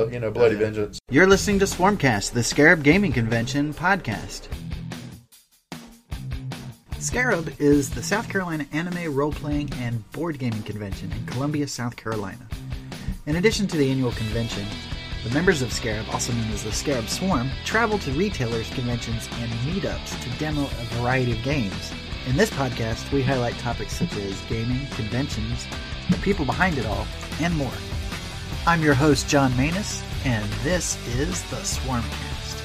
bloody vengeance. You're listening to Swarmcast, the Scarab Gaming Convention podcast. Scarab is the South Carolina anime, role-playing, and board gaming convention in Columbia, South Carolina. In addition to the annual convention, the members of Scarab, also known as the Scarab Swarm, travel to retailers, conventions, and meetups to demo a variety of games. In this podcast, we highlight topics such as gaming, conventions, the people behind it all, and more. I'm your host, John Manus, and this is the Swarmcast.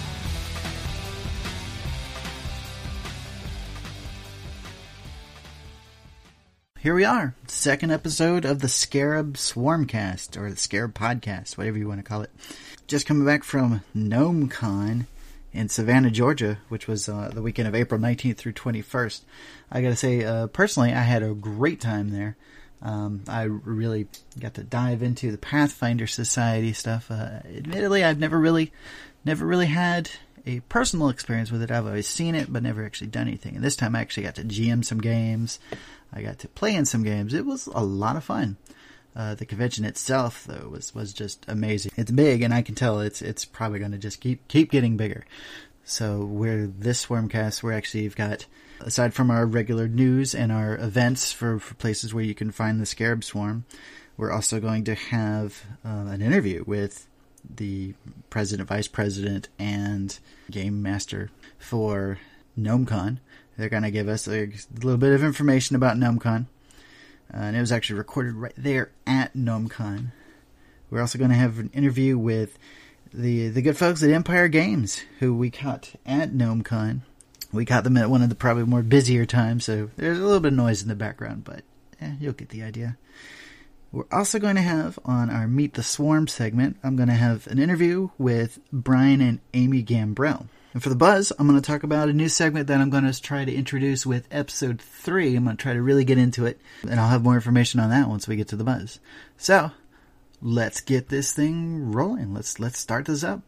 Here we are, second episode of the Scarab Swarmcast, or the Scarab Podcast, whatever you want to call it. Just coming back from GnomeCon in Savannah, Georgia, which was the weekend of April 19th through 21st. I gotta say, personally, I had a great time there. I really got to dive into the Pathfinder Society stuff. Admittedly, I've never really had a personal experience with it. I've always seen it, but never actually done anything. And this time I actually got to GM some games. I got to play in some games. It was a lot of fun. The convention itself, though, was just amazing. It's big, and I can tell it's probably going to just keep getting bigger. So this Swarmcast, we've got, aside from our regular news and our events for places where you can find the Scarab Swarm, we're also going to have an interview with the president, vice president, and game master for GnomeCon. They're going to give us a little bit of information about GnomeCon. And it was actually recorded right there at GnomeCon. We're also going to have an interview with the good folks at Empire Games, who we caught at GnomeCon. We caught them at one of the probably more busier times, so there's a little bit of noise in the background, but you'll get the idea. We're also going to have, on our Meet the Swarm segment, I'm going to have an interview with Brian and Amy Gambrell. And for the buzz, I'm going to talk about a new segment that I'm going to try to introduce with episode 3. I'm going to try to really get into it, and I'll have more information on that once we get to the buzz. So, let's get this thing rolling. Let's start this up.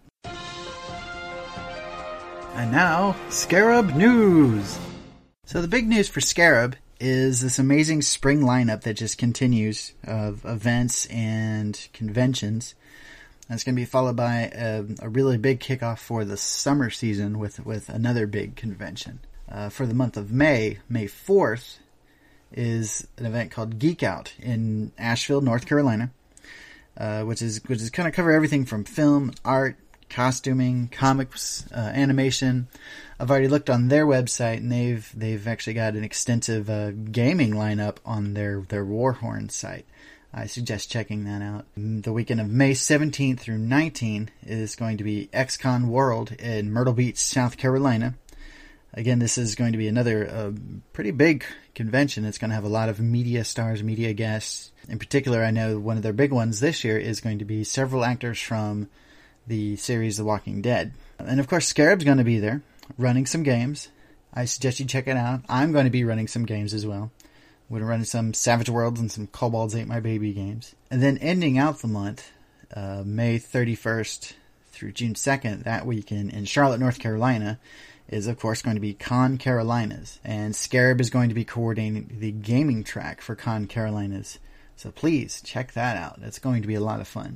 And now, Scarab News! So the big news for Scarab is this amazing spring lineup that just continues of events and conventions. And it's going to be followed by a really big kickoff for the summer season with another big convention. For the month of May 4th, is an event called Geek Out in Asheville, North Carolina, which is kind of cover everything from film, art, costuming, comics, animation. I've already looked on their website, and they've actually got an extensive gaming lineup on their Warhorn site. I suggest checking that out. The weekend of May 17th through 19th is going to be XCon World in Myrtle Beach, South Carolina. Again, this is going to be another pretty big convention. It's going to have a lot of media stars, media guests. In particular, I know one of their big ones this year is going to be several actors from the series The Walking Dead. And of course, Scarab's going to be there, running some games. I suggest you check it out. I'm going to be running some games as well. We're going to run some Savage Worlds and some Kobolds Ate My Baby games. And then ending out the month, May 31st through June 2nd, that weekend in Charlotte, North Carolina, is of course going to be Con Carolinas. And Scarab is going to be coordinating the gaming track for Con Carolinas. So please check that out. It's going to be a lot of fun.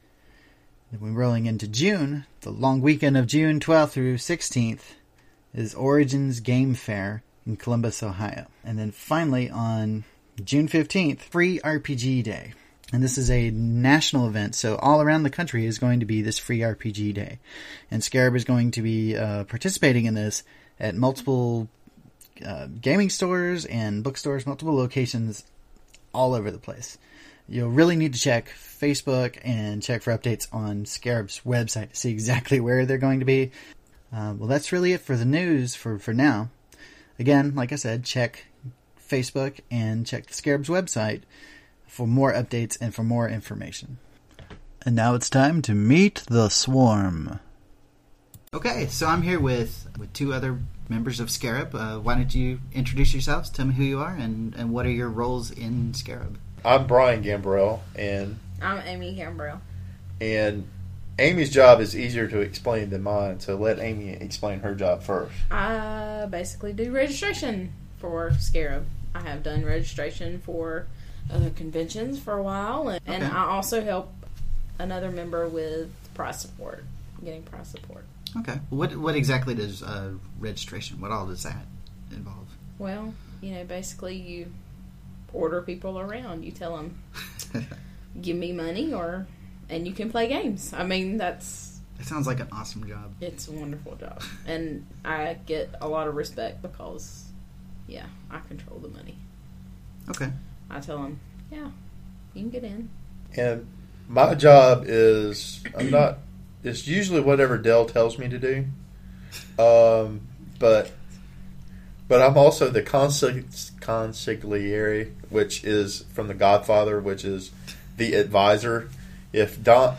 Then we're rolling into June. The long weekend of June 12th through 16th is Origins Game Fair in Columbus, Ohio. And then finally on June 15th, Free RPG Day. And this is a national event, so all around the country is going to be this Free RPG Day. And Scarab is going to be participating in this at multiple gaming stores and bookstores, multiple locations all over the place. You'll really need to check Facebook and check for updates on Scarab's website to see exactly where they're going to be. Well, that's really it for the news for now. Again, like I said, check Facebook and check the Scarab's website for more updates and for more information. And now it's time to meet the Swarm. Okay, so I'm here with two other members of Scarab. Why don't you introduce yourselves, tell me who you are, and what are your roles in Scarab? I'm Brian Gambrell, and I'm Amy Gambrell. And Amy's job is easier to explain than mine, so let Amy explain her job first. I basically do registration for Scarab. I have done registration for conventions for a while, and I also help another member with prize support, getting prize support. Okay. What exactly does registration? What all does that involve? Well, basically you order people around. You tell them, give me money, and you can play games. I mean, It sounds like an awesome job. it's a wonderful job, and I get a lot of respect because, I control the money. Okay. I tell them, you can get in. And my job is it's usually whatever Dell tells me to do. But I'm also the consigliere, which is from The Godfather, which is the advisor. If Dell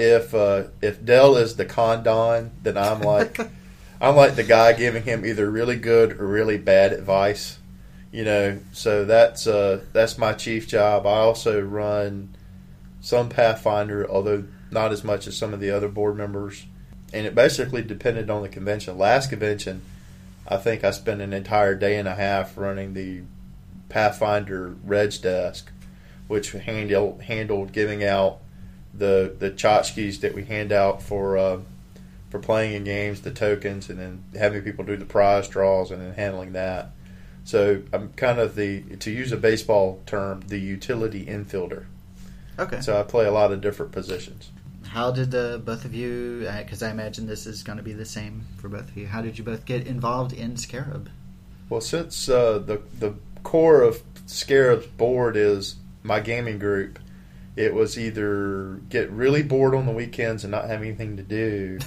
is the condon, then I'm like the guy giving him either really good or really bad advice. So that's my chief job. I also run some Pathfinder, although not as much as some of the other board members. And it basically depended on the convention. Last convention, I think I spent an entire day and a half running the Pathfinder Reg desk, which handled giving out the tchotchkes that we hand out for playing in games, the tokens, and then having people do the prize draws and then handling that. So I'm kind of to use a baseball term, the utility infielder. Okay. So I play a lot of different positions. How did both of you, because I imagine this is going to be the same for both of you, how did you both get involved in Scarab? Well, since the core of Scarab's board is my gaming group, it was either get really bored on the weekends and not have anything to do,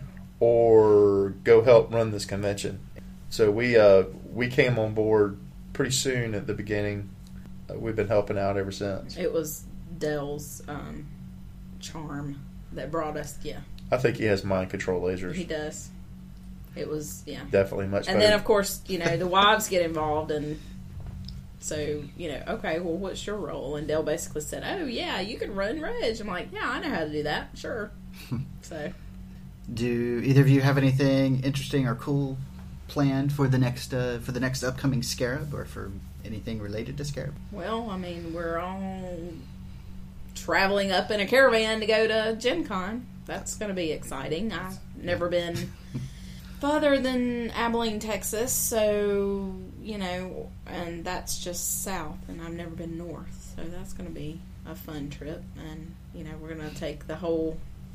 or go help run this convention. So we came on board pretty soon at the beginning. We've been helping out ever since. It was Dell's charm that brought us, I think he has mind control lasers. he does. It was, Definitely much better. And then, of course, the wives get involved, and so, okay, well, what's your role? And Dell basically said, oh, yeah, you can run Reg. I'm like, yeah, I know how to do that, sure. So, Do either of you have anything interesting or cool planned for the next upcoming Scarab, or for anything related to Scarab? well, I mean, we're all traveling up in a caravan to go to Gen Con. That's going to be exciting. I've never been farther than Abilene, Texas, so, and that's just south, and I've never been north, so that's going to be a fun trip, and, we're going to take it'll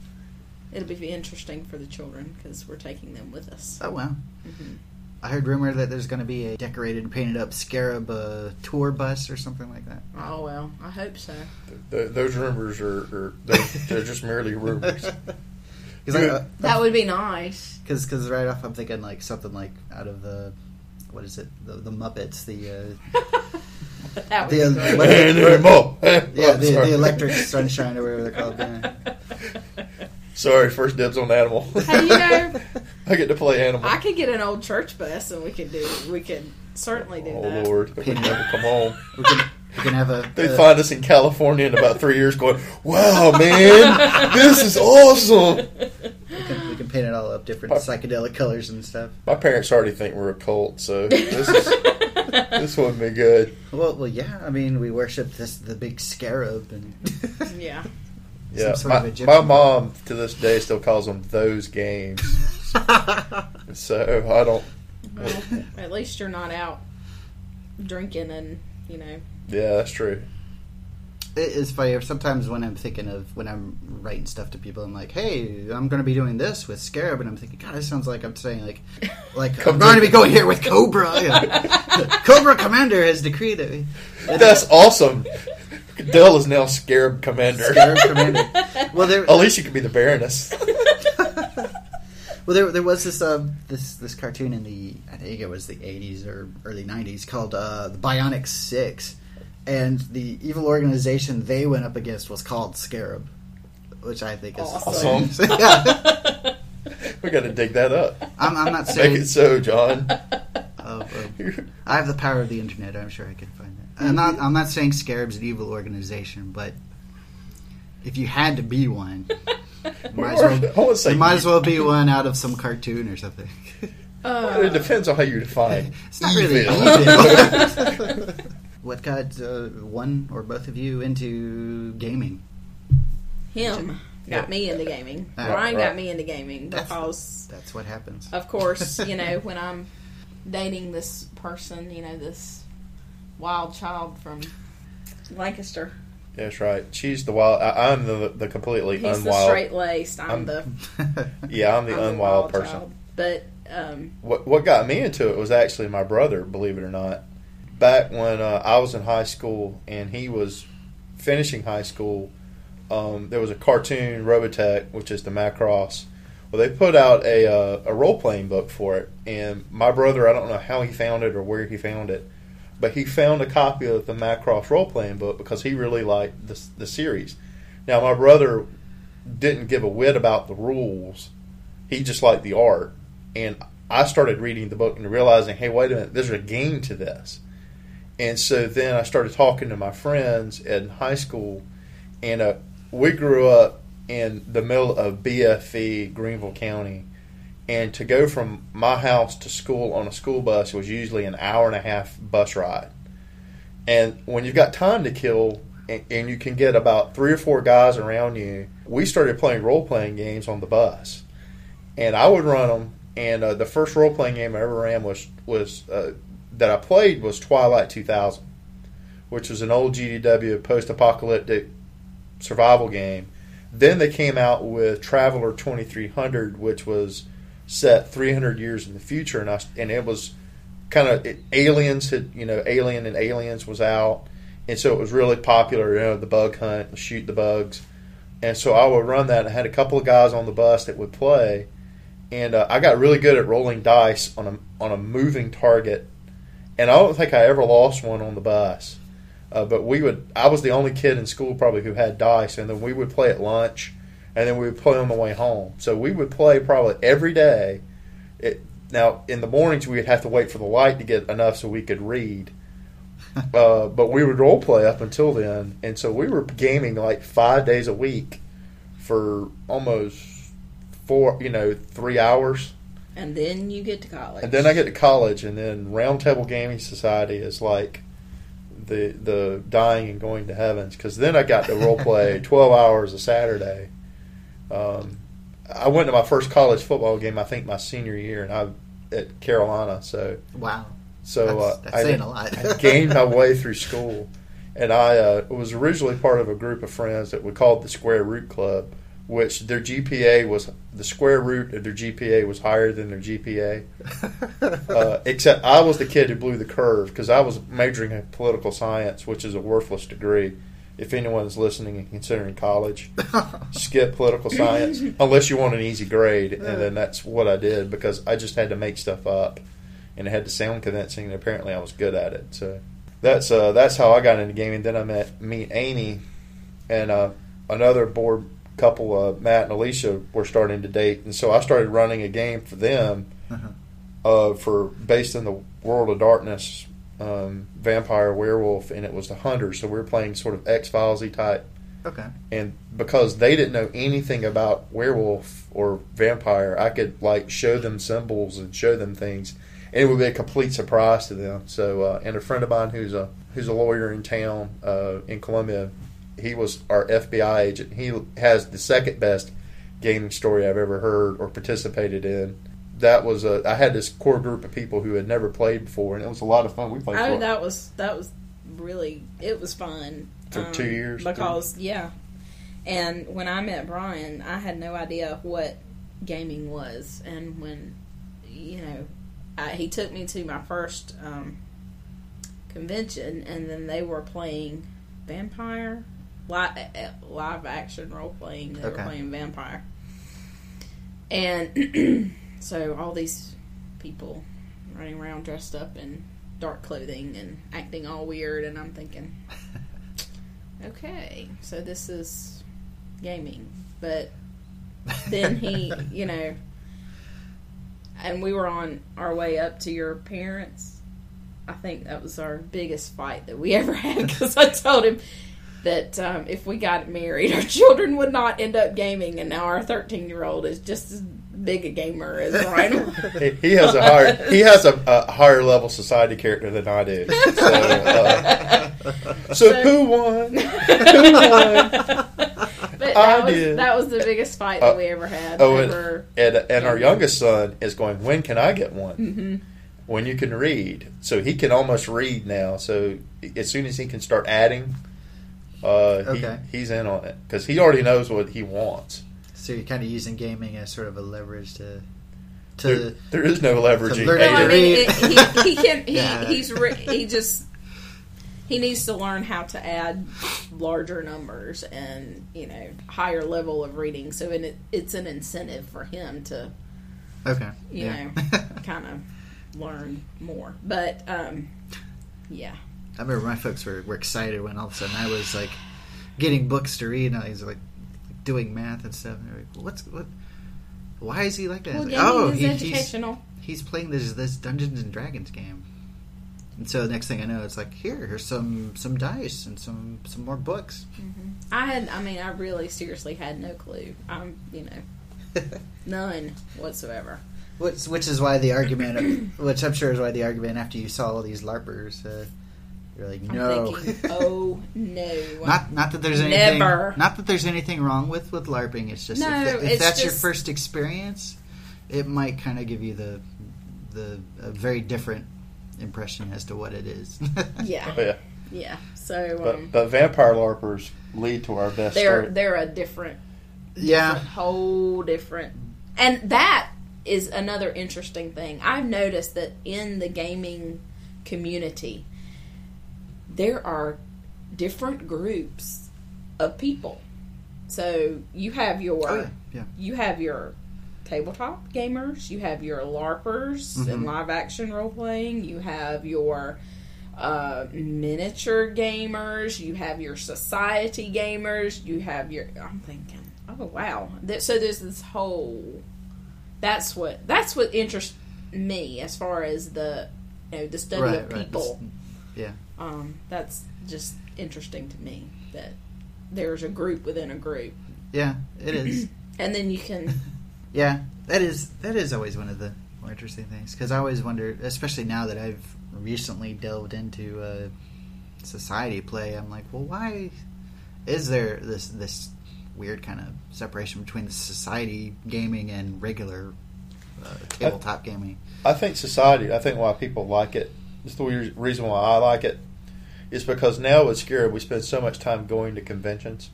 be interesting for the children, because we're taking them with us. Oh, wow. Mm-hmm. I heard rumor that there's going to be a decorated and painted up Scarab tour bus or something like that. Oh, well, I hope so. Those rumors they're just merely rumors. That would be nice. Because right off I'm thinking like something like out of the Muppets, That would be great. the Electric Sunshine or whatever they're called. Yeah. Sorry, first dibs on animal. Hey, I get to play animal. I could get an old church bus, and we could certainly do that. Oh Lord, they would never come home. We can have a. They'd find us in California in about 3 years, going, "Wow, man, this is awesome." We can paint it all up different psychedelic colors and stuff. My parents already think we're a cult, so this wouldn't be good. Well, yeah. I mean, we worship the big Scarab, and Yeah. Yeah, some sort of my mom to this day still calls them those games. So I don't. Well, at least you're not out drinking and, Yeah, that's true. It is funny. Sometimes when I'm writing stuff to people, I'm like, "Hey, I'm going to be doing this with Scarab," and I'm thinking, "God, this sounds like I'm saying like I'm going to be going here with Cobra. Cobra Commander has decreed it." That's awesome. Dell is now Scarab Commander. Scarab Commander. Well, at least you could be the Baroness. Well, there was this cartoon in I think it was the 80s or early 90s called the Bionic Six, and the evil organization they went up against was called Scarab, which I think is awesome. Yeah. We got to dig that up. I'm not saying Make it so, John. I have the power of the internet. I'm sure I can find that. I'm not saying Scarab's an evil organization, but if you had to be one, might as well be one out of some cartoon or something. It depends on how you define. It's not really evil. What got one or both of you into gaming? Him. got me into gaming. Right, Brian right. got me into gaming because, That's what happens. of course, when I'm dating this person, this wild child from Lancaster. That's right. She's the wild. I'm the completely He's the unwild. straight laced. I'm the Yeah, I'm the I'm unwild wild person. child. But What got me into it was actually my brother, believe it or not. Back when I was in high school and he was finishing high school, there was a cartoon, Robotech, which is the Macross. Well, they put out a role-playing book for it, and my brother, I don't know how he found it or where he found it, but he found a copy of the Macross role-playing book because he really liked the series. Now, my brother didn't give a whit about the rules. He just liked the art. And I started reading the book and realizing, hey, wait a minute, there's a game to this. And so then I started talking to my friends in high school, and we grew up in the middle of BFE, Greenville County. And to go from my house to school on a school bus was usually an hour and a half bus ride. And when you've got time to kill and you can get about 3 or 4 guys around you, we started playing role-playing games on the bus. And I would run them. And the first role-playing game I ever ran was that I played was Twilight 2000, which was an old GDW post-apocalyptic survival game. Then they came out with Traveler 2300, which was set 300 years in the future, and it was kind of Aliens had Alien and Aliens was out, and so it was really popular. The bug hunt, shoot the bugs, and so I would run that. I had a couple of guys on the bus that would play. And I got really good at rolling dice on a moving target, and I don't think I ever lost one on the bus. But I was the only kid in school probably who had dice, and then we would play at lunch, and then we would play on the way home. So we would play probably every day. Now in the mornings we would have to wait for the light to get enough so we could read, but we would role play up until then, and so we were gaming like 5 days a week for almost 3 hours. and then you get to college. And then I get to college, and then Round Table Gaming Society is like the dying and going to heavens, because then I got to role play 12 hours a Saturday. I went to my first college football game, I think my senior year, and at Carolina. So Wow. So that's saying a lot. I gained my way through school, and I was originally part of a group of friends that we called the Square Root Club, which their GPA was, the square root of their GPA was higher than their GPA. Except I was the kid who blew the curve because I was majoring in political science, which is a worthless degree. If anyone's listening and considering college, skip political science unless you want an easy grade, and then that's what I did because I just had to make stuff up, and it had to sound convincing, and apparently I was good at it. So that's how I got into gaming. Then I met Amy, and another board couple, Matt and Alicia, were starting to date, and so I started running a game for them, based in the World of Darkness, vampire werewolf, and it was the Hunters. So we were playing sort of X-Files-y type. Okay. And because they didn't know anything about werewolf or vampire, I could show them symbols and show them things, and it would be a complete surprise to them. So, and a friend of mine who's a lawyer in town in Columbia, he was our FBI agent. He has the second best gaming story I've ever heard or participated in. That was I had this core group of people who had never played before, and it was a lot of fun. We played. That was really, it was fun for 2 years. Because and when I met Brian, I had no idea what gaming was, and when he took me to my first convention, and then they were playing Vampire. Live action role playing. They were playing Vampire, and so all these people running around dressed up in dark clothing and acting all weird, and I'm thinking, okay, so this is gaming. But then he, and we were on our way up to your parents. I think that was our biggest fight that we ever had, because I told him that if we got married, our children would not end up gaming, and now our 13-year-old is just as big a gamer as Ryan. He has a higher level society character than I do. So who won? But That was the biggest fight that we ever had. And our youngest son is going, when can I get one? Mm-hmm. When you can read. So he can almost read now. So as soon as he can start adding, he's in on it. Because he already knows what he wants. So you're kind of using gaming as sort of a leverage to there is no leverage. He needs to learn how to add larger numbers and higher level of reading. So it's an incentive for him to kind of learn more. But yeah, I remember my folks were excited when all of a sudden I was like getting books to read and I was like doing math and stuff. And they're like, what? Why is he like that? Well, he's educational. He's playing this Dungeons and Dragons game. And so the next thing I know, it's like, here's some dice and some more books. Mm-hmm. I really seriously had no clue. None whatsoever. Which is why the argument, which I'm sure is why the argument after you saw all these LARPers, you're like, no. I'm thinking, oh no. Not that there's anything. Not that there's anything wrong with LARPing. It's just if that's your first experience, it might kind of give you a very different impression as to what it is. Yeah. So, but vampire LARPers lead to our best. They're a different, whole different, and that is another interesting thing. I've noticed that in the gaming community, there are different groups of people. So you have your tabletop gamers, you have your LARPers and live action role playing, you have your miniature gamers, you have your society gamers, you have your. I'm thinking, oh wow! So there's this whole. That's what interests me as far as the study of people. That's just interesting to me that there's a group within a group. Yeah, it is. And then you can. Yeah, that is always one of the more interesting things, because I always wonder, especially now that I've recently delved into society play, I'm like, well, why is there this weird kind of separation between the society gaming and regular tabletop gaming? I think why people like it, it's the reason why I like it, is because now with Scarab we spend so much time going to conventions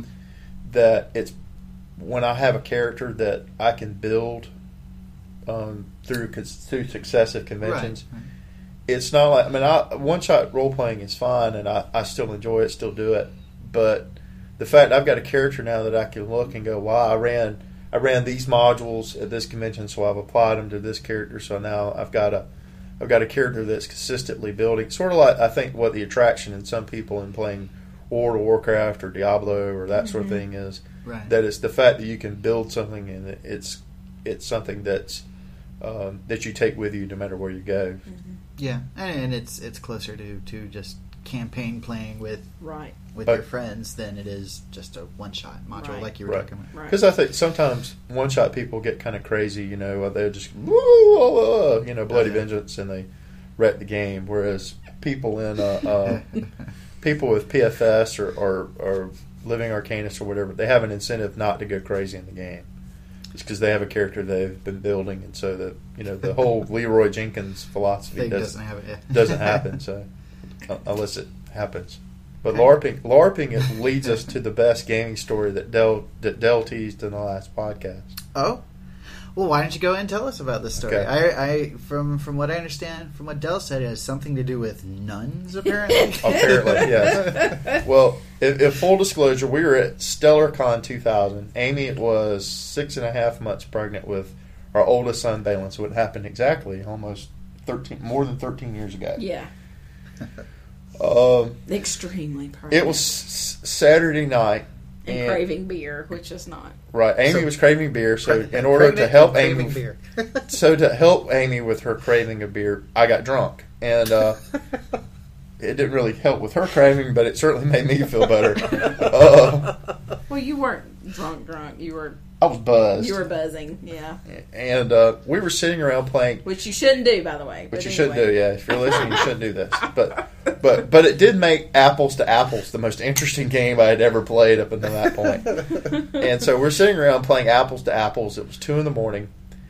that it's when I have a character that I can build through successive conventions. Right. It's not like, one-shot role-playing is fine, and I still enjoy it, still do it, but the fact I've got a character now that I can look and go, wow, I ran these modules at this convention, so I've applied them to this character, so now I've got a character that's consistently building, sort of like I think what the attraction in some people in playing World of Warcraft or Diablo or that sort of thing is. Right. That it's the fact that you can build something and it's something that's that you take with you no matter where you go. Mm-hmm. Yeah, and it's closer to just campaign playing with your friends than it is just a one-shot module like you were talking about. Because I think sometimes one-shot people get kind of crazy. They'll just bloody vengeance and they wreck the game. Whereas people in people with PFS or Living Arcanist or whatever, they have an incentive not to go crazy in the game. It's because they have a character they've been building, and so the whole Leroy Jenkins philosophy doesn't happen. So unless it happens, but LARPing it leads us to the best gaming story that Del teased in the last podcast. Oh, well, why don't you go ahead and tell us about this story? Okay. I from what I understand, from what Del said, it has something to do with nuns, apparently. Apparently, yes. Well, if full disclosure, we were at StellarCon 2000. Amy was 6.5 months pregnant with our oldest son, Balin, so it happened exactly more than 13 years ago. Yeah. Extremely pregnant. It was Saturday night. And craving beer, which is not right. Amy was craving beer, so in order to help Amy, to help Amy with her craving of beer, I got drunk, and it didn't really help with her craving, but it certainly made me feel better. Well, you weren't drunk. I was buzzed. You were buzzing, yeah. And we were sitting around playing, which you shouldn't do, by the way. Which you shouldn't do, yeah. If you're listening, you shouldn't do this. But it did make Apples to Apples the most interesting game I had ever played up until that point. And so we're sitting around playing Apples to Apples. It was 2 a.m,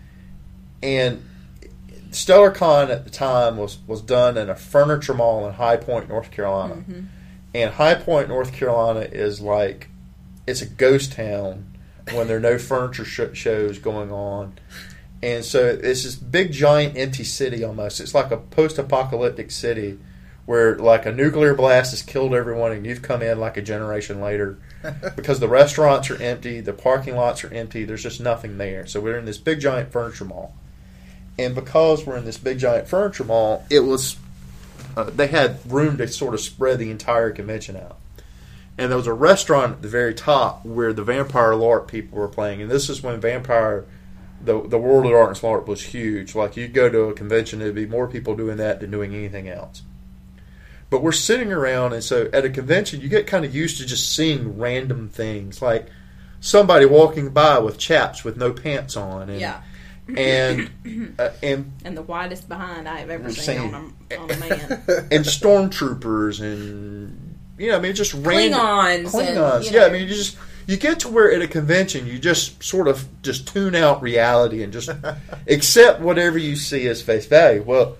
and StellarCon at the time was done in a furniture mall in High Point, North Carolina. Mm-hmm. And High Point, North Carolina is like, it's a ghost town when there are no furniture shows going on. And so it's this big, giant, empty city almost. It's like a post-apocalyptic city where like a nuclear blast has killed everyone and you've come in like a generation later because the restaurants are empty, the parking lots are empty, there's just nothing there. So we're in this big, giant furniture mall. And because we're in this big, giant furniture mall, it was they had room to sort of spread the entire convention out. And there was a restaurant at the very top where the Vampire LARP people were playing. And this is when Vampire, the World of Darkness LARP was huge. Like, you'd go to a convention, there'd be more people doing that than doing anything else. But we're sitting around, and so at a convention, you get kind of used to just seeing random things. Like somebody walking by with chaps with no pants on. And, yeah. And the widest behind I've ever seen on a man. And stormtroopers and... just random Klingons. Yeah, I mean, you get to where at a convention you just sort of just tune out reality and just accept whatever you see as face value. Well,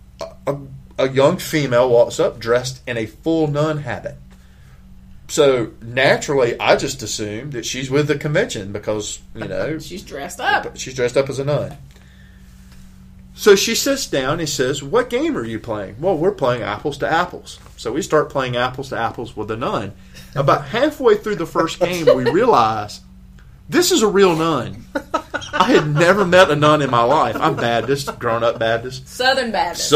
a young female walks up dressed in a full nun habit. So naturally, I just assumed that she's with the convention because she's dressed up. She's dressed up as a nun. So she sits down and says, "What game are you playing?" "Well, we're playing Apples to Apples." So we start playing Apples to Apples with a nun. About halfway through the first game, we realize this is a real nun. I had never met a nun in my life. I'm Baptist, grown-up Baptist. Southern Baptist.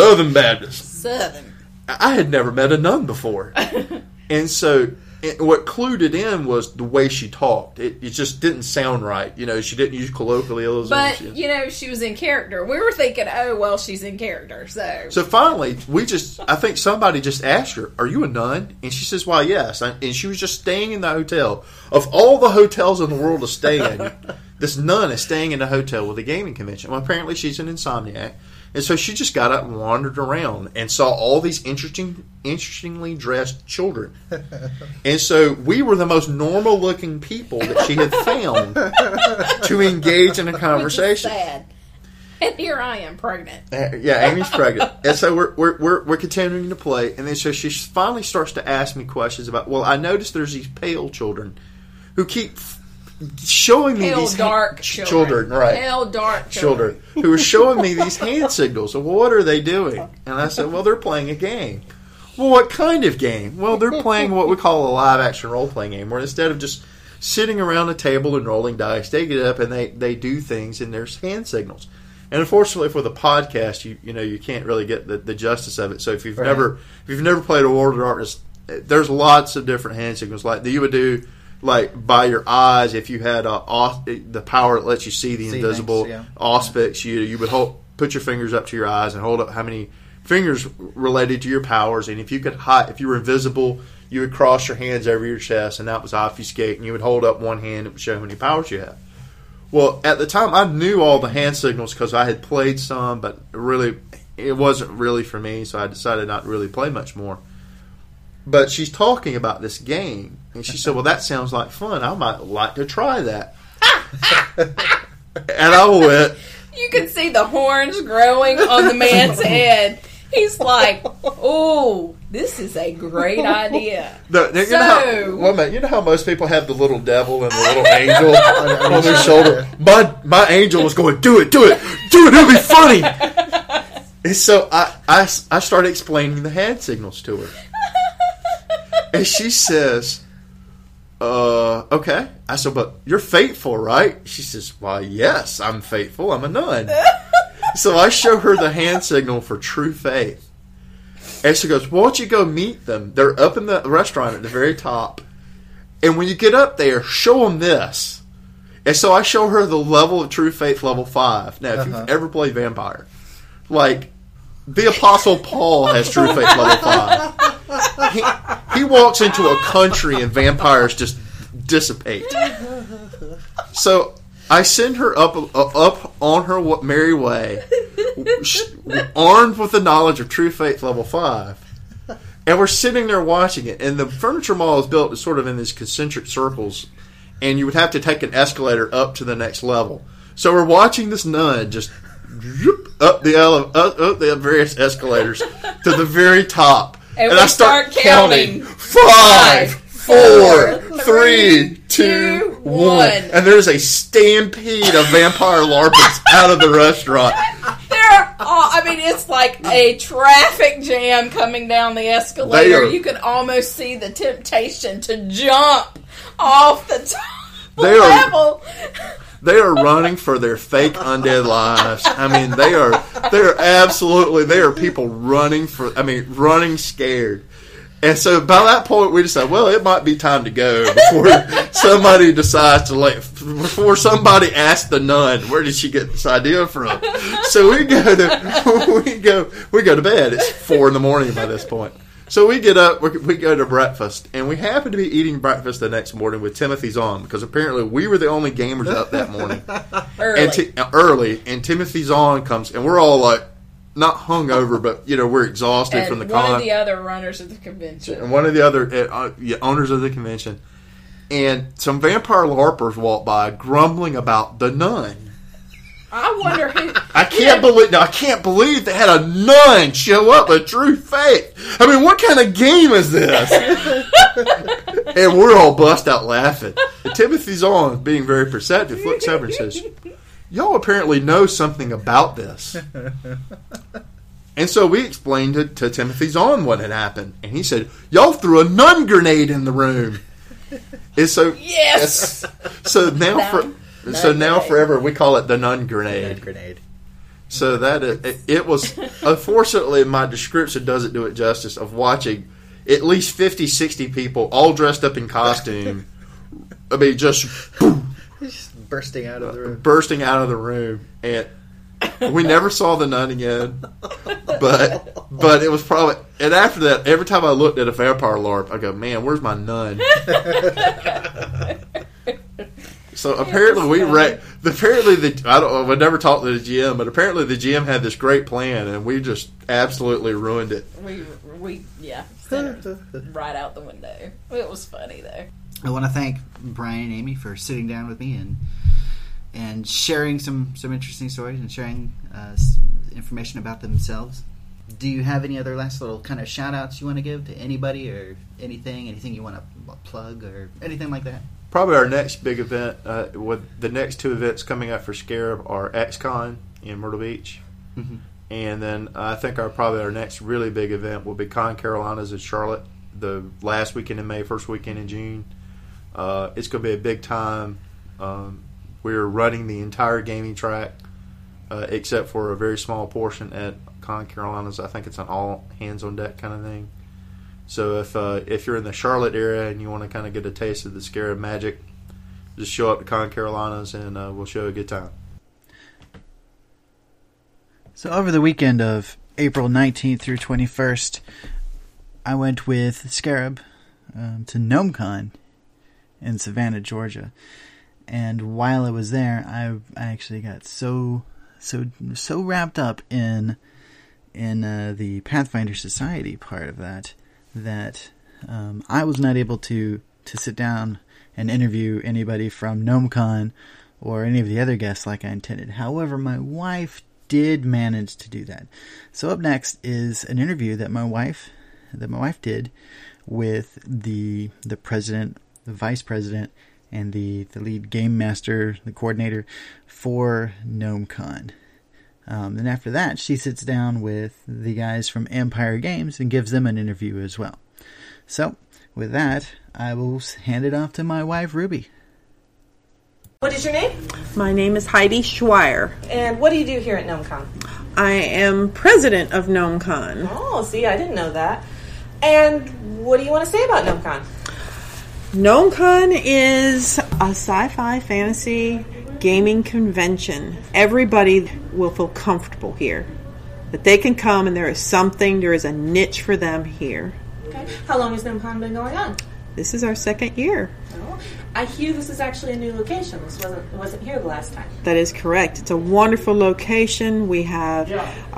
I had never met a nun before. And so what clued it in was the way she talked. It just didn't sound right. She didn't use colloquialisms. But, she was in character. We were thinking, oh, well, she's in character. So finally, I think somebody just asked her, "Are you a nun?" And she says, "Why, yes." And she was just staying in the hotel. Of all the hotels in the world to stay in, this nun is staying in a hotel with a gaming convention. Well, apparently she's an insomniac. And so she just got up and wandered around and saw all these interestingly dressed children. And so we were the most normal-looking people that she had found to engage in a conversation. Which is sad. And here I am, pregnant. Yeah, Amy's pregnant. And so we're continuing to play. And then so she finally starts to ask me questions about, well, I noticed there's these pale children who keep showing me these dark children, right? Pale dark children who are showing me these hand signals. Well, what are they doing? And I said, well, they're playing a game. Well, what kind of game? Well, they're playing what we call a live action role playing game, where instead of just sitting around a table and rolling dice, they get up and they do things, and there's hand signals. And unfortunately for the podcast, you can't really get the justice of it. So if you've never played a World of Darkness, there's lots of different hand signals like that you would do. Like by your eyes, if you had the power that lets you see the invisible auspics, you would put your fingers up to your eyes and hold up how many fingers related to your powers. And if you could if you were invisible, you would cross your hands over your chest, and that was obfuscate. And you would hold up one hand; it would show how many powers you have. Well, at the time, I knew all the hand signals because I had played some, but really, it wasn't really for me. So I decided not to really play much more. But she's talking about this game, and she said, "Well, that sounds like fun. I might like to try that." And I went. You can see the horns growing on the man's head. He's like, "Oh, this is a great idea." You know how most people have the little devil and the little angel on their shoulder? My angel was going, "Do it, it'll be funny." And so I started explaining the hand signals to her. And she says, okay. I said, "But you're faithful, right?" She says, "Why, yes, I'm faithful. I'm a nun." So I show her the hand signal for true faith. And she goes, "Why don't you go meet them? They're up in the restaurant at the very top. And when you get up there, show them this." And so I show her the level of true faith, level 5. Now, if you've ever played Vampire, like, the Apostle Paul has true faith level 5. He walks into a country and vampires just dissipate. So I send her up on her merry way, armed with the knowledge of True Faith level 5. And we're sitting there watching it. And the furniture mall is built sort of in these concentric circles. And you would have to take an escalator up to the next level. So we're watching this nun just up the various escalators to the very top. And I start counting. 5, 4, 3, 2, 1. And there's a stampede of vampire LARPers out of the restaurant. It's like a traffic jam coming down the escalator. You can almost see the temptation to jump off the top level. They are running for their fake undead lives. They are people running scared. And so by that point, we decided, well, it might be time to go before somebody decides before somebody asks the nun, where did she get this idea from? So we go to bed. It's 4 a.m. by this point. So we get up, we go to breakfast, and we happen to be eating breakfast the next morning with Timothy Zahn, because apparently we were the only gamers up that morning. Early. And Timothy Zahn comes, and we're all like, not hungover, but we're exhausted from the con. One of the other runners of the convention. And one of the other owners of the convention. And some vampire LARPers walk by grumbling about the nun. I wonder who... I can't believe they had a nun show up at True Faith. What kind of game is this? And we're all bust out laughing. And Timothy Zahn, being very perceptive, looks over and says, y'all apparently know something about this. And so we explained to Timothy Zahn what had happened. And he said, y'all threw a nun grenade in the room. And so, yes! So now forever we call it the nun grenade. Nun grenade. So that it was, unfortunately, my description doesn't do it justice of watching at least 50, 60 people all dressed up in costume. Just bursting out of the room. And we never saw the nun again. But it was probably, and after that, every time I looked at a vampire LARP, I go, man, where's my nun? So apparently we never talked to the GM, but apparently the GM had this great plan, and we just absolutely ruined it. We sent it right out the window. It was funny though. I want to thank Brian and Amy for sitting down with me and sharing some interesting stories and sharing information about themselves. Do you have any other last little kind of shout outs you want to give to anybody or anything you want to plug or anything like that? Probably our next big event, with the next 2 events coming up for Scarab are XCon in Myrtle Beach. Mm-hmm. And then I think our next really big event will be Con Carolinas in Charlotte, the last weekend in May, first weekend in June. It's going to be a big time. We're running the entire gaming track, except for a very small portion at Con Carolinas. I think it's an all hands on deck kind of thing. So if you're in the Charlotte area and you want to kind of get a taste of the Scarab magic, just show up to Con Carolinas and we'll show you a good time. So over the weekend of April 19th through 21st, I went with Scarab to GnomeCon in Savannah, Georgia. And while I was there, I actually got so wrapped up in the Pathfinder Society part of that I was not able to sit down and interview anybody from GnomeCon or any of the other guests like I intended. However, my wife did manage to do that. So up next is an interview that my wife did with the president, the vice president, and the lead game master, the coordinator for GnomeCon. Then after that, she sits down with the guys from Empire Games and gives them an interview as well. So, with that, I will hand it off to my wife, Ruby. What is your name? My name is Heidi Schweier. And what do you do here at GnomeCon? I am president of GnomeCon. Oh, see, I didn't know that. And what do you want to say about GnomeCon? GnomeCon is a sci-fi fantasy gaming convention. Everybody will feel comfortable here. That they can come and there is a niche for them here. Okay. How long has GnomeCon been going on? this is our second year. Oh, I hear this is actually a new location. This wasn't here the last time. That is correct. It's a wonderful location. We have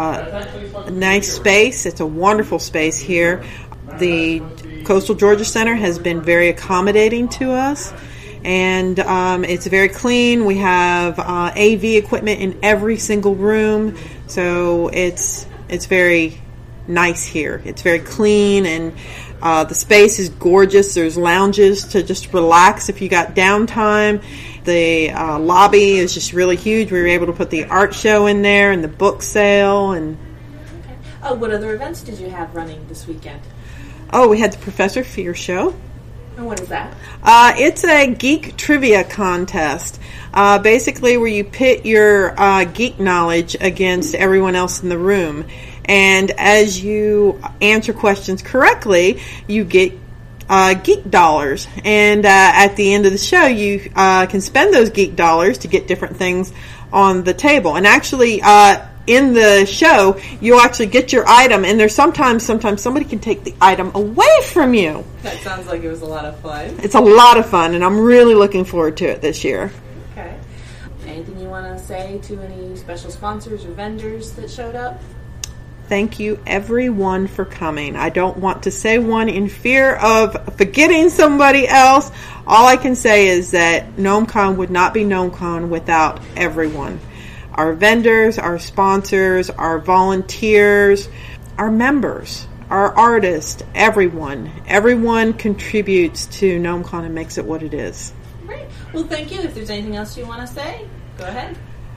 a nice space. It's a wonderful space here. The Coastal Georgia Center has been very accommodating to us, and it's very clean. We have AV equipment in every single room, so it's very nice here. It's very clean, and the space is gorgeous. There's lounges to just relax if you got downtime. The lobby is just really huge. We were able to put the art show in there and the book sale. And oh, what other events did you have running this weekend? oh, we had the Professor Fear show. And what is that? It's a geek trivia contest, basically where you pit your geek knowledge against everyone else in the room. And as you answer questions correctly, you get geek dollars. And at the end of the show, you can spend those geek dollars to get different things on the table. And actually, in the show, you'll actually get your item, and there's sometimes somebody can take the item away from you. That sounds like it was a lot of fun. It's a lot of fun, and I'm really looking forward to it this year. Okay. Anything you want to say to any special sponsors or vendors that showed up? Thank you, everyone, for coming. I don't want to say one in fear of forgetting somebody else. All I can say is that GnomeCon would not be GnomeCon without everyone. Our vendors, our sponsors, our volunteers, our members, our artists, everyone. Everyone contributes to GnomeCon and makes it what it is. Great. Well, thank you. If there's anything else you want to say, go ahead.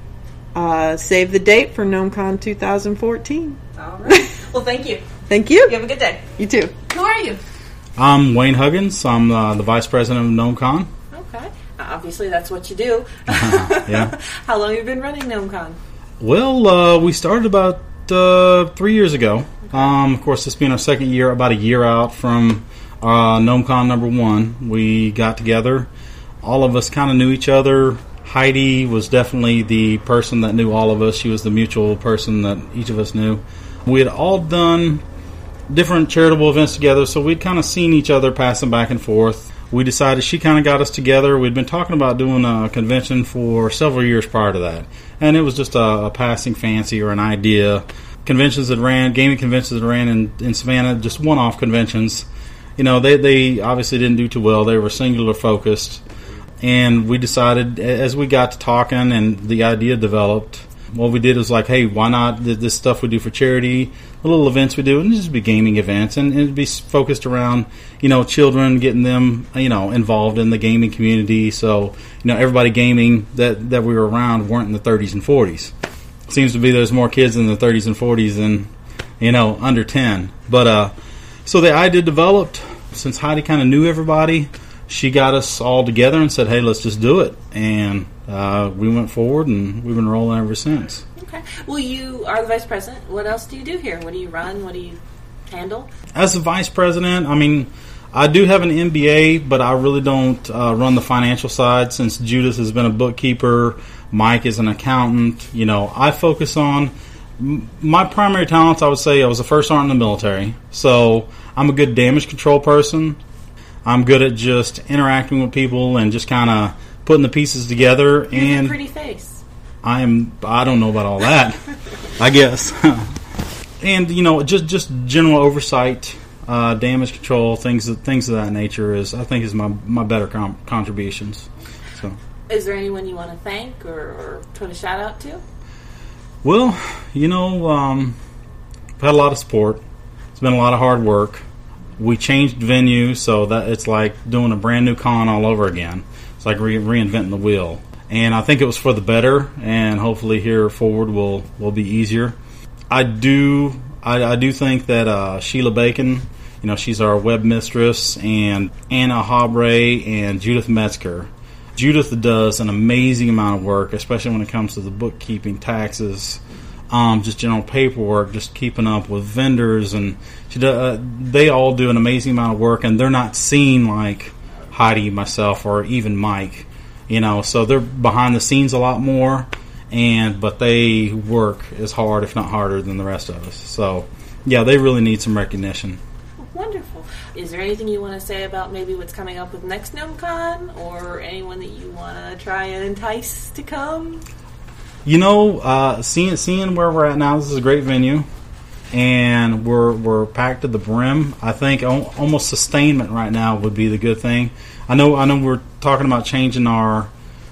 Save the date for GnomeCon 2014. All right. Well, thank you. Thank you. You have a good day. You too. Who are you? I'm Wayne Huggins. I'm the Vice President of GnomeCon. Okay. Obviously, that's what you do. Yeah. How long have you been running GnomeCon? Well, we started about 3 years ago. Of course, this being our second year, about a year out from GnomeCon number 1. We got together. All of us kind of knew each other. Heidi was definitely the person that knew all of us. She was the mutual person that each of us knew. We had all done different charitable events together, so we'd kind of seen each other passing back and forth. We decided she kind of got us together. We'd been talking about doing a convention for several years prior to that, and it was just a passing fancy or an idea. Conventions that ran, gaming conventions that ran in Savannah, just one-off conventions. You know, they obviously didn't do too well. They were singular focused. And we decided, as we got to talking and the idea developed, what we did was like, hey, why not this stuff we do for charity, the little events we do, and just be gaming events, and it'd be focused around, you know, children, getting them, you know, involved in the gaming community. So, you know, everybody gaming that we were around weren't in the 30s and 40s. Seems to be there's more kids in the 30s and 40s than, you know, under 10. But so the idea developed. Since Heidi kind of knew everybody, she got us all together and said, hey, let's just do it. And we went forward, and we've been rolling ever since. Okay. Well, you are the vice president. What else do you do here? What do you run? What do you handle? As the vice president, I mean, I do have an MBA, but I really don't run the financial side. Since Judith has been a bookkeeper, Mike is an accountant. You know, I focus on my primary talents. I would say I was the first sergeant in the military. So I'm a good damage control person. I'm good at just interacting with people and just kind of putting the pieces together. You have a pretty face. I don't know about all that, I guess. And, you know, just general oversight, damage control, things of that nature is my better contributions. So, is there anyone you want to thank or put a shout out to? Well, you know, we've had a lot of support. It's been a lot of hard work. We changed venue, so that it's like doing a brand new con all over again. It's like reinventing the wheel. And I think it was for the better, and hopefully here forward will be easier. I do think that Sheila Bacon, you know, she's our web mistress, and Anna Habre and Judith Metzger. Judith does an amazing amount of work, especially when it comes to the bookkeeping, taxes, just general paperwork, just keeping up with vendors, and they all do an amazing amount of work, and they're not seen like Heidi, myself, or even Mike, you know, so they're behind the scenes a lot more, but they work as hard, if not harder, than the rest of us. So, yeah, they really need some recognition. Wonderful. Is there anything you want to say about maybe what's coming up with next GnomeCon, or anyone that you want to try and entice to come? Seeing where we're at now, this is a great venue, and we're packed to the brim. I think almost sustainment right now would be the good thing. I know we're talking about changing our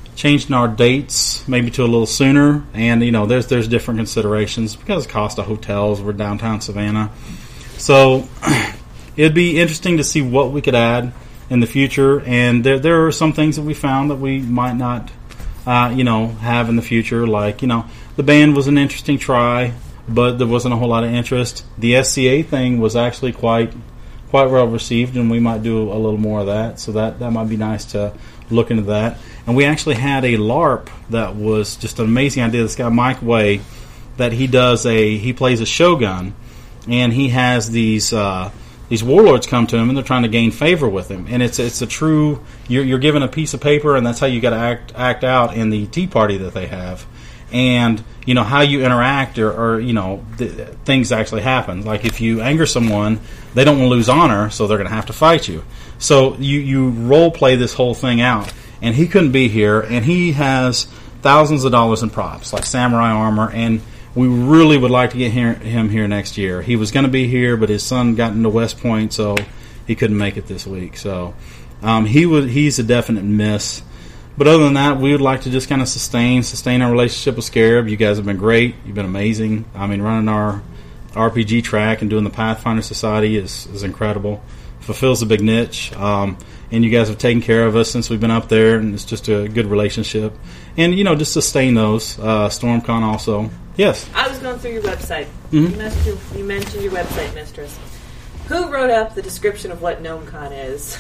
dates maybe to a little sooner, and there's different considerations because of the cost of hotels. We're downtown Savannah, so it'd be interesting to see what we could add in the future. And there are some things that we found that we might not have in the future. Like the band was an interesting try, but there wasn't a whole lot of interest. The SCA thing was actually quite well received, and we might do a little more of that. So that might be nice to look into that. And we actually had a LARP that was just an amazing idea. This guy Mike Way, that he plays a Shogun, and he has these warlords come to him, and they're trying to gain favor with him. And it's a true, you're given a piece of paper, and that's how you got to act out in the tea party that they have. And how you interact, or things actually happen. Like if you anger someone, they don't want to lose honor, so they're going to have to fight you. So you role play this whole thing out. And he couldn't be here, and he has thousands of dollars in props, like samurai armor, and we really would like to get him here next year. He was going to be here, but his son got into West Point, so he couldn't make it this week. So he's a definite miss. But other than that, we would like to just kind of sustain our relationship with Scarab. You guys have been great. You've been amazing. I mean, running our RPG track and doing the Pathfinder Society is incredible. Fulfills a big niche. And you guys have taken care of us since we've been up there, and it's just a good relationship. And, just sustain those. StormCon also. Yes? I was going through your website. Mm-hmm. You mentioned your website, Mistress. Who wrote up the description of what GnomeCon is?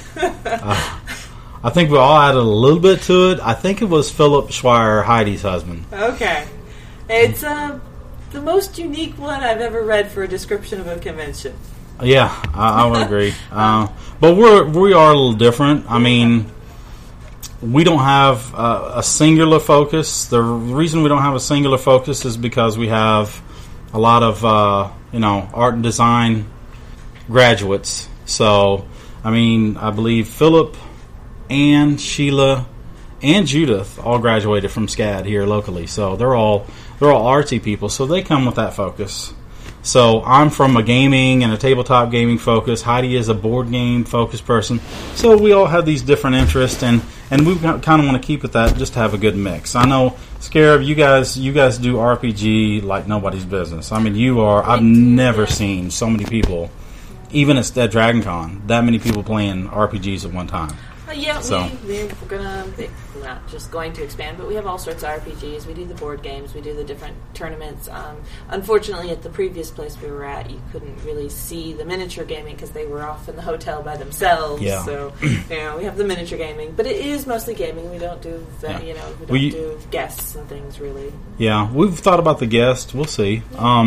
I think we all added a little bit to it. I think it was Philip Schweier, Heidi's husband. Okay. It's the most unique one I've ever read for a description of a convention. Yeah, I would agree. But we are a little different. I mean, we don't have a singular focus. The reason we don't have a singular focus is because we have a lot of art and design graduates. So, I mean, I believe Philip and Sheila and Judith all graduated from SCAD here locally. So they're all artsy people. So they come with that focus. So I'm from a gaming and a tabletop gaming focus. Heidi is a board game focused person. So we all have these different interests, and we kind of want to keep it that, just to have a good mix. I know, Scarab, you guys do RPG like nobody's business. I mean, I've never seen so many people, even at Dragon Con, that many people playing RPGs at one time. We're not just going to expand, but we have all sorts of RPGs. We do the board games. We do the different tournaments. Unfortunately, at the previous place we were at, you couldn't really see the miniature gaming because they were off in the hotel by themselves. Yeah. So, we have the miniature gaming, but it is mostly gaming. We don't do that. We don't do guests and things really. Yeah, we've thought about the guests. We'll see.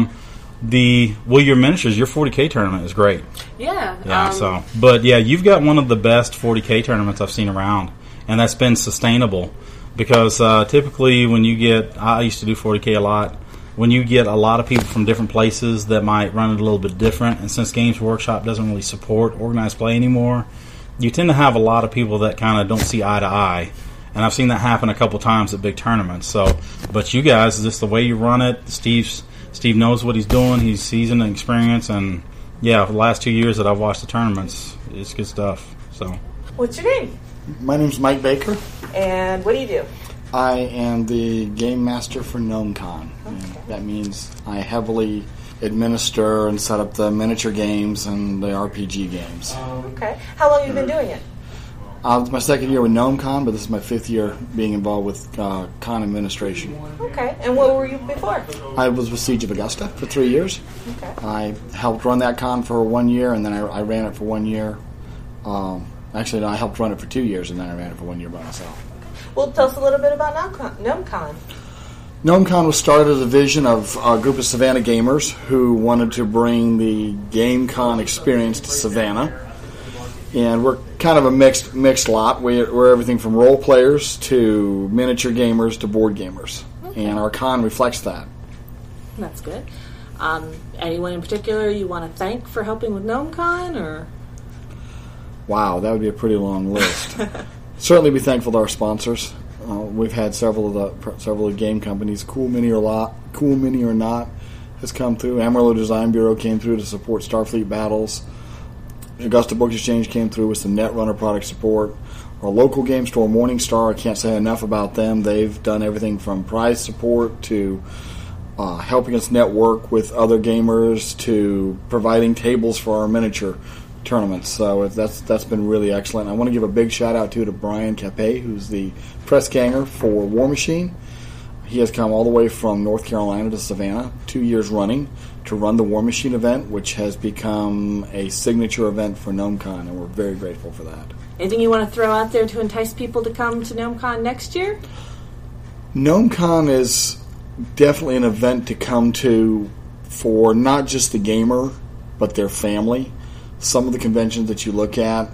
Your miniatures, your 40K tournament is great. Yeah. Yeah, you've got one of the best 40K tournaments I've seen around, and that's been sustainable because typically when you get, I used to do 40K a lot, when you get a lot of people from different places that might run it a little bit different, and since Games Workshop doesn't really support organized play anymore, you tend to have a lot of people that kind of don't see eye to eye. And I've seen that happen a couple times at big tournaments. So, but you guys, just the way you run it, Steve knows what he's doing. He's seasoned and experienced, and for the last 2 years that I've watched the tournaments, it's good stuff. So, what's your name? My name's Mike Baker. And what do you do? I am the game master for GnomeCon. Okay. That means I heavily administer and set up the miniature games and the RPG games. Okay. How long have you been doing it? It's my second year with GnomeCon, but this is my fifth year being involved with con administration. Okay. And what were you before? I was with Siege of Augusta for 3 years. Okay. I helped run that con for 1 year, and then I ran it for 1 year. Actually, no, I helped run it for 2 years, and then I ran it for 1 year by myself. Well, tell us a little bit about GnomeCon. GnomeCon was started as a vision of a group of Savannah gamers who wanted to bring the GameCon experience to Savannah. And we're kind of a mixed lot. We're everything from role players to miniature gamers to board gamers. Okay. And our con reflects that. That's good. Anyone in particular you want to thank for helping with GnomeCon? Or? Wow, that would be a pretty long list. Certainly be thankful to our sponsors. We've had several of the game companies. Cool Mini or Not has come through. Amarillo Design Bureau came through to support Starfleet battles. Augusta Book Exchange came through with some Netrunner product support. Our local game store, Morningstar, I can't say enough about them. They've done everything from prize support to helping us network with other gamers to providing tables for our miniature tournaments. So that's been really excellent. I want to give a big shout out to Brian Capet, who's the press ganger for War Machine. He has come all the way from North Carolina to Savannah 2 years running to run the War Machine event, which has become a signature event for GnomeCon, and we're very grateful for that. Anything you want to throw out there to entice people to come to GnomeCon next year? GnomeCon is definitely an event to come to for not just the gamer, but their family. Some of the conventions that you look at,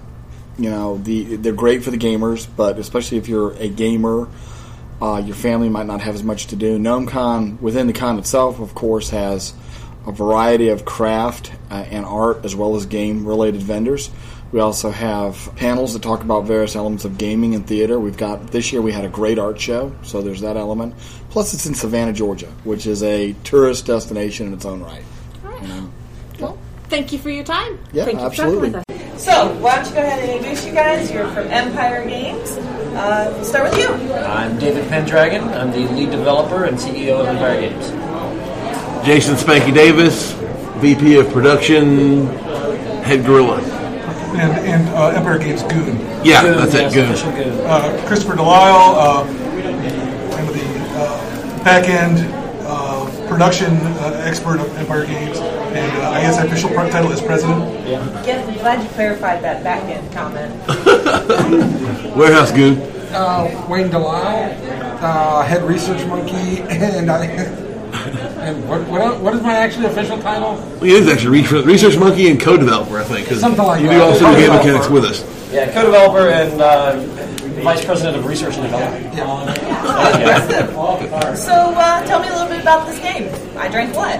they're great for the gamers, but especially if you're a gamer, your family might not have as much to do. GnomeCon, within the con itself, of course, has a variety of craft and art as well as game-related vendors. We also have panels that talk about various elements of gaming and theater. This year we had a great art show, so there's that element. Plus it's in Savannah, Georgia, which is a tourist destination in its own right. All right. Well, thank you for your time. Yeah, thank you absolutely. for talking with us. So, why don't you go ahead and introduce you guys? You're from Empire Games. We'll start with you. I'm David Pendragon. I'm the lead developer and CEO of Empire Games. Jason Spanky Davis, VP of Production, Head Gorilla. And Empire Games Goon. Yeah, that's it, Goon. Christopher Delisle, kind of the back-end production expert of Empire Games, and I guess our official title is president. Yeah. Yes, I'm glad you clarified that back-end comment. Warehouse Goon. Wayne Delisle, head research monkey, and what is my actually official title? Well, it is actually Research Monkey and co-developer, I think. Something like you that. You do also do game mechanics with us. Yeah, co-developer and vice president of research and development. Yeah. So, tell me a little bit about this game. I Drank What?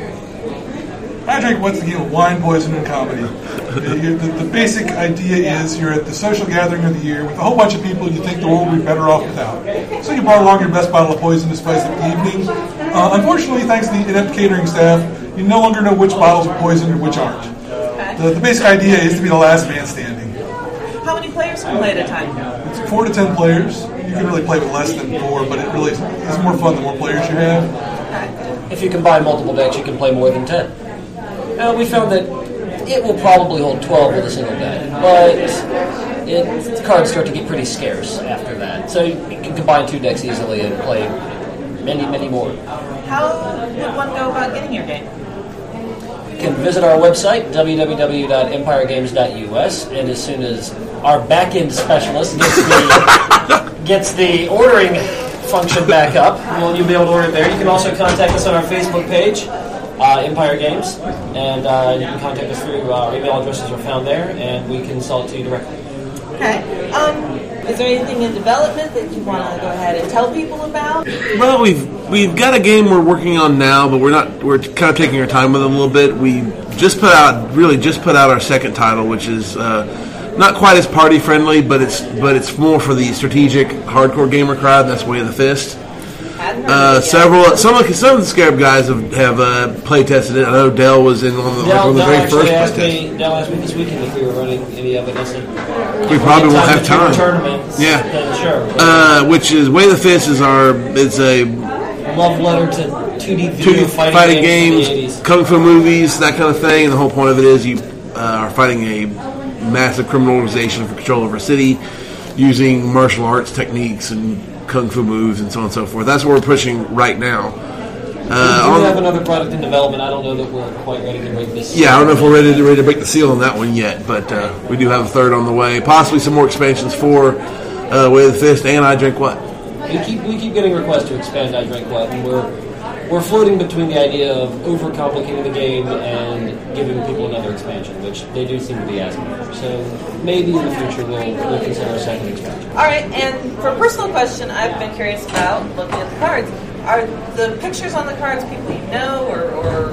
I Drank What's the game of wine, poison, and comedy. The basic idea is you're at the social gathering of the year with a whole bunch of people you think the world would be better off without. So you brought along your best bottle of poison to spice up the evening. Unfortunately, thanks to the inept catering staff, you no longer know which bottles are poisoned and which aren't. Okay. The basic idea is to be the last man standing. How many players can play at a time? It's 4 to 10 players. You can really play with less than 4, but it really is more fun the more players you have. Okay. If you combine multiple decks, you can play more than 10. We found that it will probably hold 12 with a single deck, but the cards start to get pretty scarce after that. So you can combine 2 decks easily and play many, many more. How would one go about getting your game? You can visit our website, www.empiregames.us, and as soon as our back-end specialist gets the ordering function back up, you'll be able to order it there. You can also contact us on our Facebook page, Empire Games, and you can contact us through our email addresses are found there, and we can sell it to you directly. Okay. Is there anything in development that you want to go ahead and tell people about? Well, we've got a game we're working on now, but we're kind of taking our time with it a little bit. We just put out our second title, which is not quite as party friendly, but it's more for the strategic hardcore gamer crowd. And that's Way of the Fist. Some of the Scarab guys have play tested it. I know Dell was in one of the very first play tests. Dell asked me this weekend if we were running any of it. I said, we probably won't have time. Yeah, sure. Which is Way of the Fist is a love letter to 2D video fighting games, kung fu movies, that kind of thing. And the whole point of it is you are fighting a massive criminal organization for control of a city using martial arts techniques and kung fu moves and so on and so forth. That's what we're pushing right now. We have another product in development. I don't know that we're quite ready to break this. Yeah, I don't know if we're ready to break the seal on that one yet, but we do have a third on the way. Possibly some more expansions for Way of the Fist and I Drink What. We keep getting requests to expand I Drink What, and we're floating between the idea of overcomplicating the game and giving people another expansion, which they do seem to be asking for. So maybe in the future we'll consider a second expansion. All right, and for a personal question, I've been curious about looking at the cards. Are the pictures on the cards people you know, or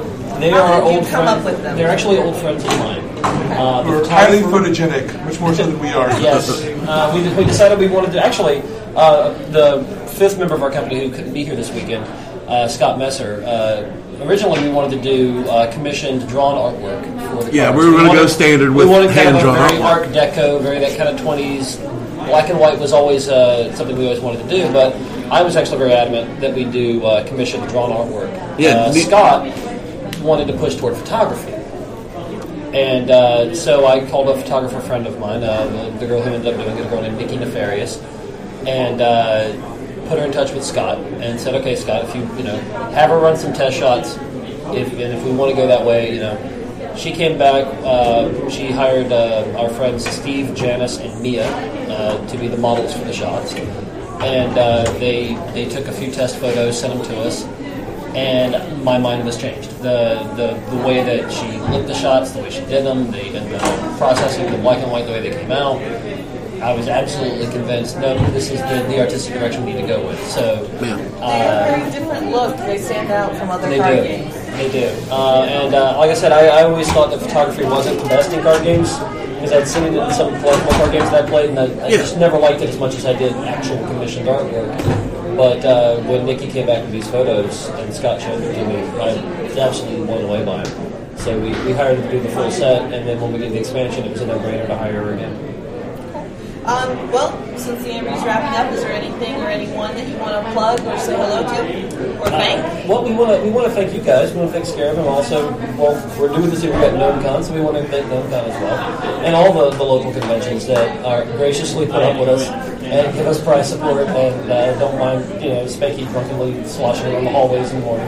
They How are did you old come friends. up with them? They're actually old friends of mine. We're highly photogenic, much more so than we are. Yes. We decided we wanted to... Actually, the fifth member of our company who couldn't be here this weekend, Scott Messer, originally we wanted to do commissioned drawn artwork for the cards. we were going to go standard with we wanted kind of a hand-drawn very artwork. Art Deco, very that kind of 20s. Black and white was always something we always wanted to do, but I was actually very adamant that we do commissioned drawn artwork. Yeah, Scott wanted to push toward photography. And so I called a photographer friend of mine, the girl who ended up doing it, a girl named Nikki Nefarious, and put her in touch with Scott and said, okay, Scott, if you have her run some test shots, if we want to go that way, She came back, she hired our friends Steve, Janice, and Mia to be the models for the shots. And they took a few test photos, sent them to us, and my mind was changed. The way that she lit the shots, the way she did them, the processing, the black and white, the way they came out, I was absolutely convinced, no, this is the artistic direction we need to go with. So, very different look. They stand out from other card games. They do. And like I said, I always thought that photography wasn't the best in card games, because I'd seen it in some collectible card games that I played, and I just never liked it as much as I did actual commissioned artwork. But when Nikki came back with these photos and Scott showed them to me, I was absolutely blown away by them. So we hired her to do the full set, and then when we did the expansion, it was a no-brainer to hire her again. Well, since the interview's wrapping up, is there anything or anyone that you want to plug or say hello to or thank? Well, we want to thank you guys. We want to thank Scarab, and also, we're doing this interview at GnomeCon, so we want to thank GnomeCon as well, and all the local conventions that are graciously put up with us and give us prize support and don't mind, Spanky drunkenly sloshing around the hallways in the morning.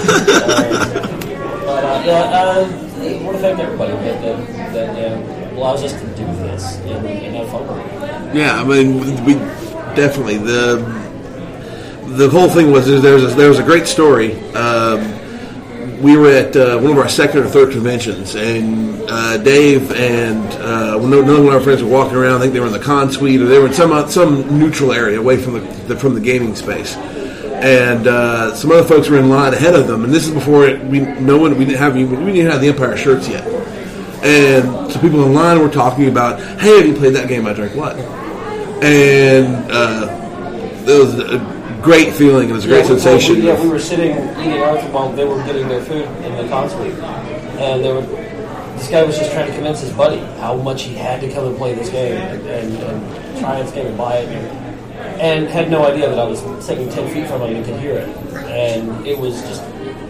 I want to thank everybody that allows us to do this and have fun with it. Yeah, I mean, we definitely the whole thing was there was a great story. We were at one of our second or third conventions, and Dave and one of our friends were walking around. I think they were in the con suite, or they were in some neutral area away from the gaming space. And some other folks were in line ahead of them, and this is before we didn't have the Empire shirts yet. And so people in line were talking about, hey, have you played that game I Drink Blood? And it was a great feeling. It was a great sensation. We were sitting eating ours while they were getting their food in the con suite. And this guy was just trying to convince his buddy how much he had to come and play this game and try this game and buy it. And had no idea that I was sitting 10 feet from him and could hear it. And it was just...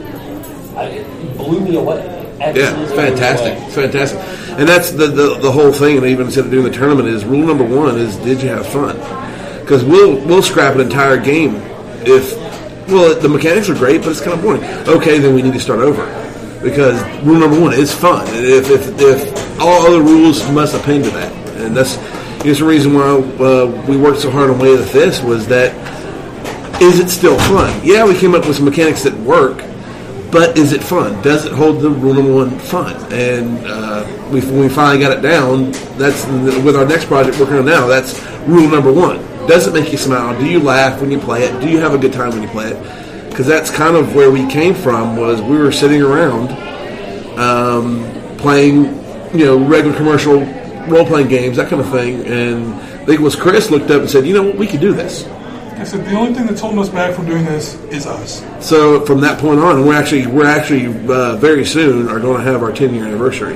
it blew me away. Absolutely fantastic. And that's the whole thing, and I even said during the tournament, is rule number one is, did you have fun? Because we'll scrap an entire game if the mechanics are great, but it's kind of boring. Okay, then we need to start over, because rule number one is fun. And if all other rules must append to that, and that's the reason why we worked so hard on Way of the Fist, was that, is it still fun? Yeah, we came up with some mechanics that work, but is it fun? Does it hold the rule number one fun? And we finally got it down. That's with our next project working on now. That's rule number one. Does it make you smile? Do you laugh when you play it? Do you have a good time when you play it? Because that's kind of where we came from. Was we were sitting around playing, regular commercial role-playing games, that kind of thing. And I think it was Chris looked up and said, "You know what? We could do this." I said the only thing that's holding us back from doing this is us. So from that point on, we're actually very soon are going to have our 10-year anniversary.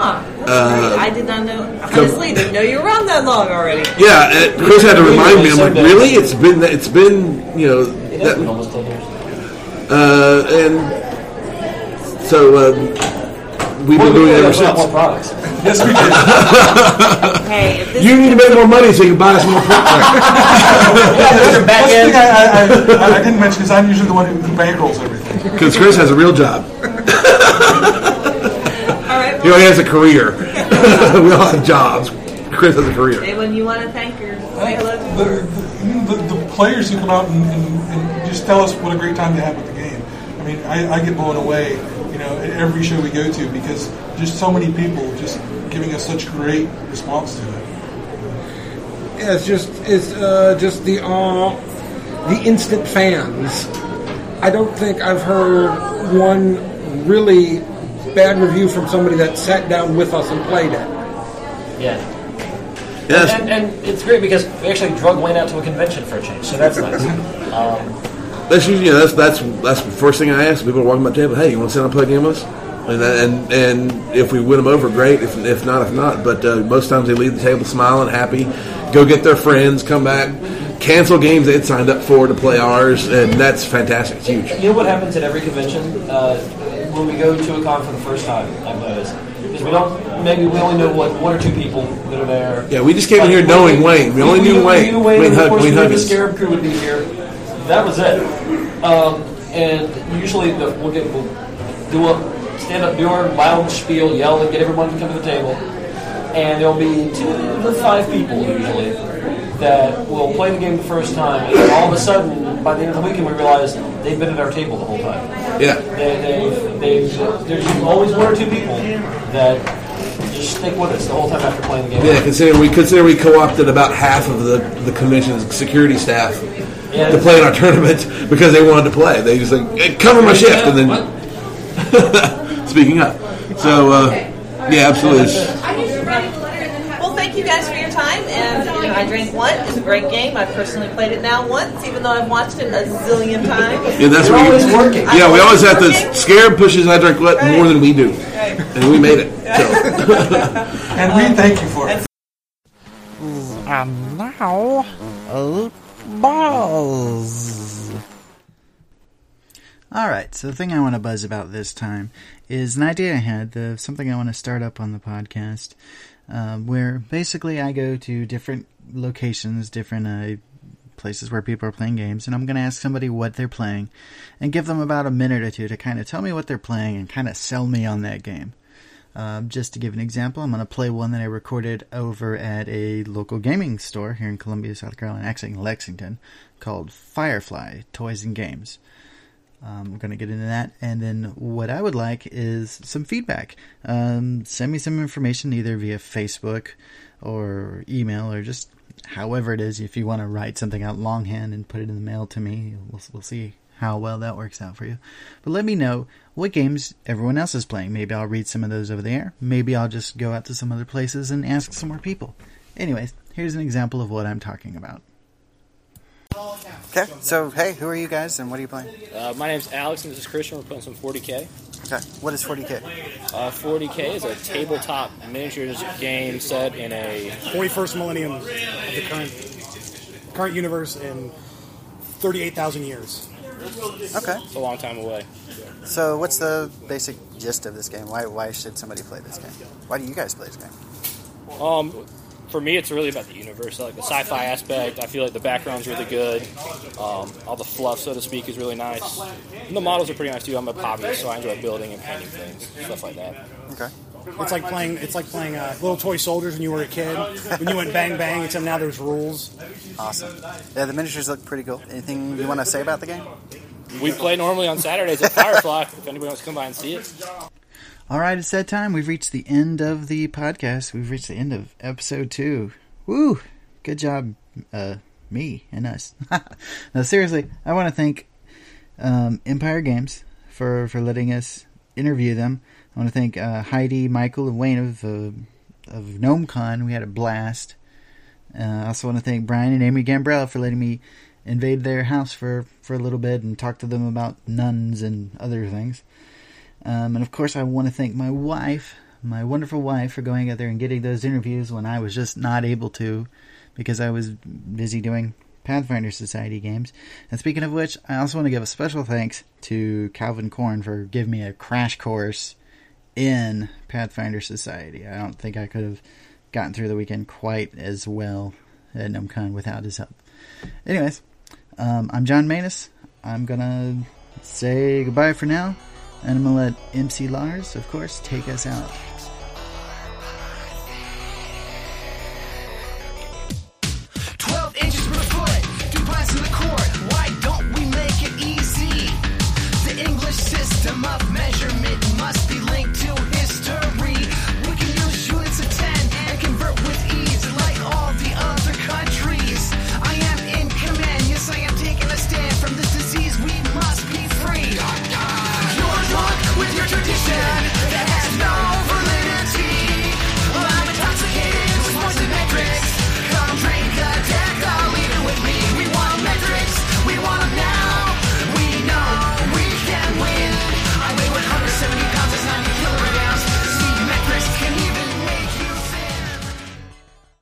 I did not know. Honestly, didn't know you were around that long already. Yeah, Chris had to remind me. I'm like, really? It's been It has been almost 10 years. And so we've been doing it ever since. More products. Yes, we did. Hey, you need to make more money so you can buy us more products. That's the thing I didn't mention is I'm usually the one who bankrolls everything. Because Chris has a real job. All right. He has a career. We all have jobs. Chris has a career. Anyone you want to thank or say hello to? The players who come out and just tell us what a great time they have with the game. I mean, I get blown away, at every show we go to, because just so many people just giving us such great response to it. Yeah, it's just the instant fans. I don't think I've heard one really bad review from somebody that sat down with us and played it. Yeah. Yes. And it's great because we actually drug Wayne out to a convention for a change, so that's nice. That's usually that's the first thing I ask. People are walking by the table. Hey, you want to sit down and play a game with us? And if we win them over, great. If not. But most times they leave the table smiling, happy, go get their friends, come back, cancel games they had signed up for to play ours, and that's fantastic. It's huge. You know what happens at every convention when we go to a con for the first time? I've noticed because we only know what one or two people that are there. Yeah, we just came in here knowing Wayne. We only knew Wayne. Wayne Huggins. The Scarab crew would be here. That was it. And usually we'll stand up, do our loud spiel, yell, and get everyone to come to the table. And there'll be 2 to 5 people usually that will play the game the first time, and then all of a sudden, by the end of the weekend, we realize they've been at our table the whole time. Yeah. There's always 1 or 2 people that just stick with us the whole time after playing the game. Yeah, consider we co-opted about half of the convention's security staff to play in our tournament because they wanted to play. They just like, hey, cover my shift, and then speaking up. So, yeah, absolutely. Well, thank you guys for your time. And I Drank 1 is a great game. I've personally played it now once, even though I've watched it a zillion times. Yeah, that's what always working. Yeah, we always have to. Scarab pushes I Drank What more than we do, and we made it. So. And we thank you for it. And now, buzz. Alright, so the thing I want to buzz about this time is an idea I had, something I want to start up on the podcast, where basically I go to different locations, different places where people are playing games, and I'm going to ask somebody what they're playing, and give them about a minute or two to kind of tell me what they're playing and kind of sell me on that game. Just to give an example, I'm going to play one that I recorded over at a local gaming store here in Columbia, South Carolina, actually in Lexington, called Firefly Toys and Games. I'm going to get into that, and then what I would like is some feedback. Send me some information either via Facebook or email or just however it is. If you want to write something out longhand and put it in the mail to me, we'll see how well that works out for you. But let me know what games everyone else is playing. Maybe I'll read some of those over the air. Maybe I'll just go out to some other places and ask some more people. Anyways, here's an example of what I'm talking about. Okay, so hey, who are you guys and what are you playing? My name's Alex and this is Christian. We're playing some 40K. Okay, what is 40K? 40K is a tabletop miniatures game set in a 41st millennium of the current universe in 38,000 years. Okay. It's a long time away. So what's the basic gist of this game? Why should somebody play this game? Why do you guys play this game? For me, it's really about the universe. I like the sci-fi aspect. I feel like the background's really good. All the fluff, so to speak, is really nice. And the models are pretty nice too. I'm a hobbyist, so I enjoy building and painting things, stuff like that. Okay. It's like playing Little Toy Soldiers when you were a kid. When you went bang bang, except now there's rules. Awesome. Yeah, the miniatures look pretty cool. Anything you want to say about the game? We play normally on Saturdays at Firefly. If anybody wants to come by and see it. All right, it's that time. We've reached the end of the podcast. We've reached the end of episode 2. Woo! Good job, me and us. No, seriously, I want to thank Empire Games for letting us interview them. I want to thank Heidi, Michael, and Wayne of GnomeCon. We had a blast. I also want to thank Brian and Amy Gambrell for letting me invade their house for a little bit and talk to them about nuns and other things. And of course, I want to thank my wife, my wonderful wife, for going out there and getting those interviews when I was just not able to because I was busy doing Pathfinder Society games. And speaking of which, I also want to give a special thanks to Calvin Korn for giving me a crash course in Pathfinder Society. I don't think I could have gotten through the weekend quite as well at GnomeCon without his help. Anyways, I'm John Manus. I'm going to say goodbye for now. And I'm going to let MC Lars, of course, take us out.